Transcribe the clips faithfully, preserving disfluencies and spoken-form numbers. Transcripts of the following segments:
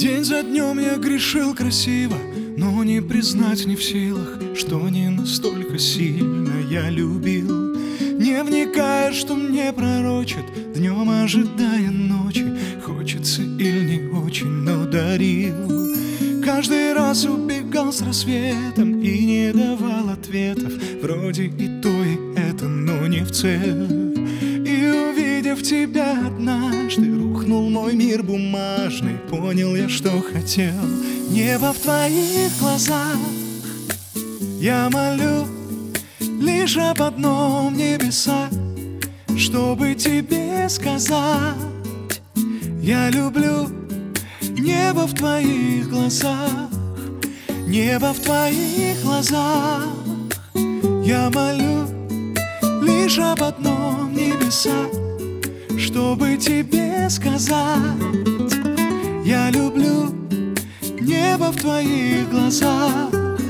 День за днем я грешил красиво, но не признать не в силах, что не настолько сильно я любил. Не вникая, что мне пророчат, днем ожидая ночи, хочется или не очень, но дарил. Каждый раз убегал с рассветом и не давал ответов, вроде и то, и это, но не в цель. И увидев тебя однажды, рухнул мой мир бумажный, понял я, что хотел. Небо в твоих глазах я молю лишь об одном, небеса, чтобы тебе сказать: я люблю. Небо в твоих глазах, небо в твоих глазах я молю лишь об одном, небеса, чтобы тебе сказать: я люблю. Небо в твоих глазах.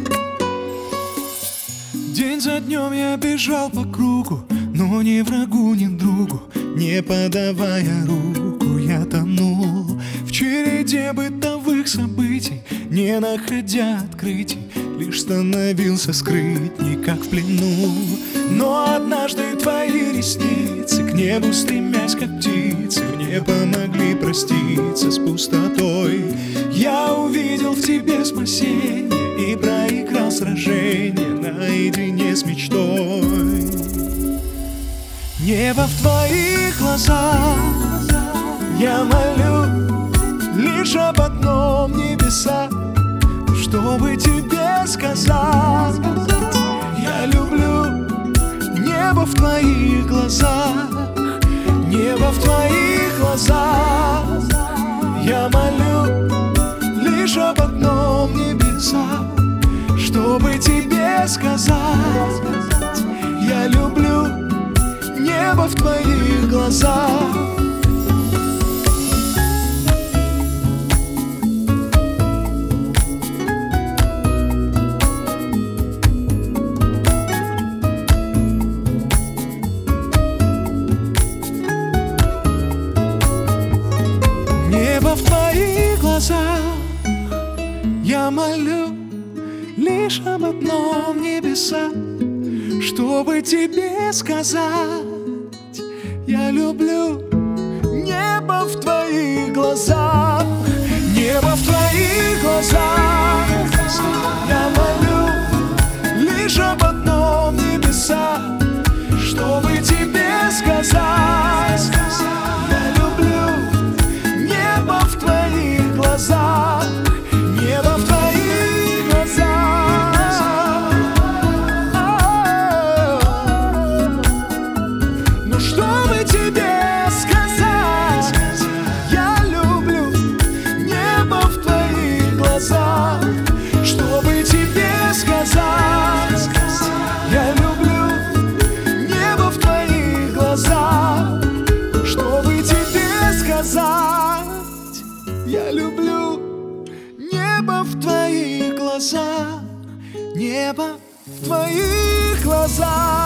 День за днем я бежал по кругу, но ни врагу, ни другу не подавая руку, я тонул в череде бытовых событий, не находя открытий, лишь становился скрытней, как в плену. Но однажды твои ресницы, к небу стремясь, как птицы, мне помогли проститься с пустотой. Я увидел в тебе спасение и проиграл сражение наедине с мечтой. Небо в твоих глазах я молю лишь об одном, небеса, чтобы тебе сказать: я люблю. Небо в твоих глазах, небо в твоих глазах я молю лишь об одном, небеса, чтобы тебе сказать: я люблю. Небо в твоих глазах. Небо в твоих глазах я молю лишь об одном, небеса, чтобы тебе сказать: я люблю. Небо в твоих глазах, небо в твоих глазах я молю лишь об одном, небеса, чтобы тебе сказать: я люблю. Небо в твоих глазах, небо в твоих глазах. Ну чтобы тебе сказать: я люблю. Небо в твоих глазах, чтобы тебе сказать: я люблю. Небо в твоих глазах, чтобы тебе сказать: я люблю. Небо в твоих глазах, небо в твоих глазах.